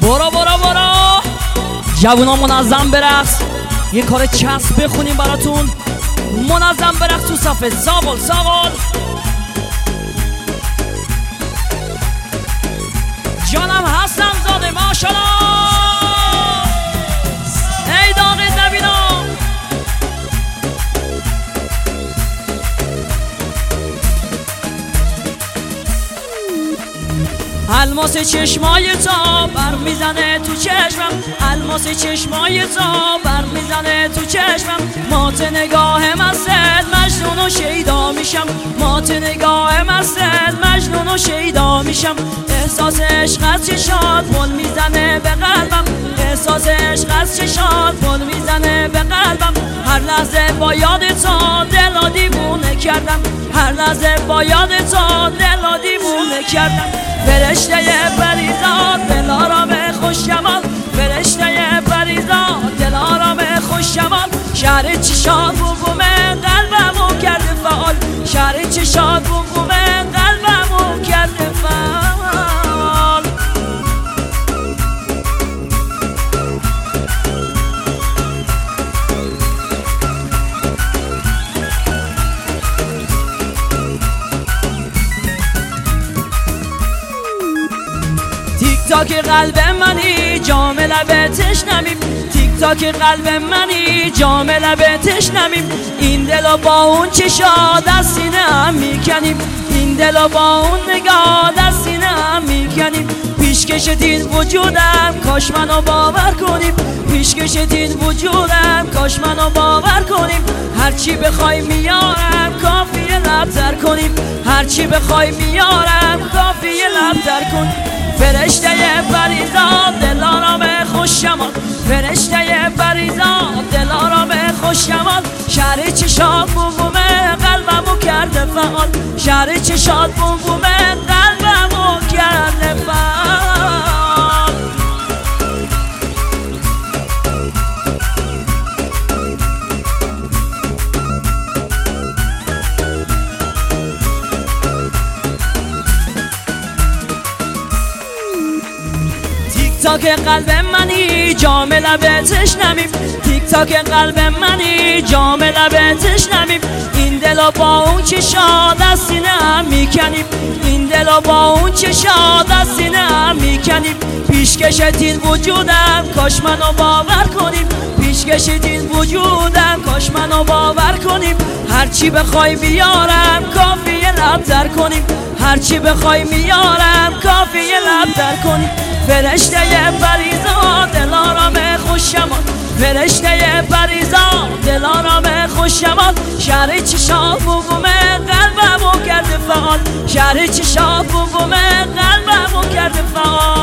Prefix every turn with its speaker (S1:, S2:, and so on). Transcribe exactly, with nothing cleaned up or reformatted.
S1: برو برو برو جوونا منظم برقص، یه کار چسب بخونیم براتون. منظم برقص تو صفحه. ساقل ساقل جانم هستم زاده ماشالله. ای داغ نبینا الماس چشمای تا بر میزنه تو چشمم، الماس چشمای تا بر میزنه تو چشمم. مات نگاه مستت مجنون و شیدا میشم، مات نگاه مستت مجنون و شیدا میشم. احساس عشق از چشات پل میزنه به قلبم، احساس عشق از چشات پل میزنه به قلبم. هر لحظه با یاد تا دل دیوونه کردم، هر لحظه با یاد تا دل دیوونه کردم. فرشته پریزاد دل آرام خوش جمال، فرشته پریزاد دل آرام خوش جمال. شهر چشات بومه قلبمو کرده فعال، شهر چشات بومه قلبمو کرده فعال. تیک تاک قلب منی جام لب تشنمیم، تیک تاک قلب منی جام لب تشنمیم. این دلو با اون چشاد از سینه هم میکنیم، این دلو با اون نگاه از سینه هم میکنیم. پیشکش دین وجودم کاش منو باور کنیم، پیشکش دین وجودم کاش منو باور کنیم. هرچی بخوای میارم کافیه لب تر کنیم، هرچی بخوای میارم کافیه لب تر کنیم. فرشته پریزاد دل آرام خوش جمال، فرشته پریزاد دل آرام خوش جمال. شهر چشات بومه قلبمو کرده فعال، شهر چشات بومه قلبمو کرده فعال. تیک تاک قلب منی جام لب تشنمیم، تیک تاک قلب منی جام لب تشنمیم. این دلو با اون چشاد از سینه هم میکنیم، این دلو با اون چشاد از سینه هم میکنیم. پیشکش دین وجودم کاش منو باور کنیم، پیشکش دین وجودم کاش منو باور کنیم. هرچی بخوای بیارم کافیه لب تر کنیم، هرچی بخوای میارم کافیه لب تر کنیم. فرشته پریزاد دل آرام خوش جمال، فرشته پریزاد دل آرام خوش جمال. شهر چشات بومه قلبمو کرده فعال، شهر چشات بومه قلبمو کرده فعال.